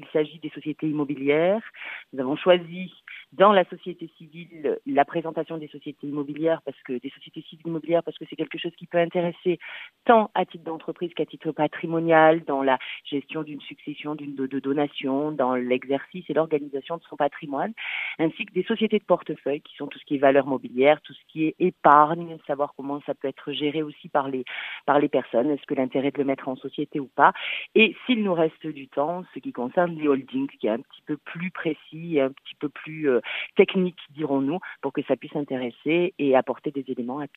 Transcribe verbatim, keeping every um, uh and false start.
s'agit des sociétés immobilières. Nous avons choisi dans la société civile la présentation des sociétés immobilières parce que des sociétés civiles immobilières parce que c'est quelque chose qui peut intéresser tant à titre d'entreprise qu'à titre patrimonial, dans la gestion d'une succession d'une de, de donations, dans l'exercice et l'organisation de son patrimoine, ainsi que des sociétés de portefeuille qui sont tout ce qui est valeur mobilière, tout ce qui est épargne, savoir comment ça peut être géré aussi par les par les personnes, est-ce que l'intérêt de le mettre en société ou pas, et s'il nous reste du temps, ce qui concerne les holdings, qui est un petit peu plus précis et un petit peu plus euh, technique, dirons-nous, pour que ça puisse intéresser et apporter des éléments à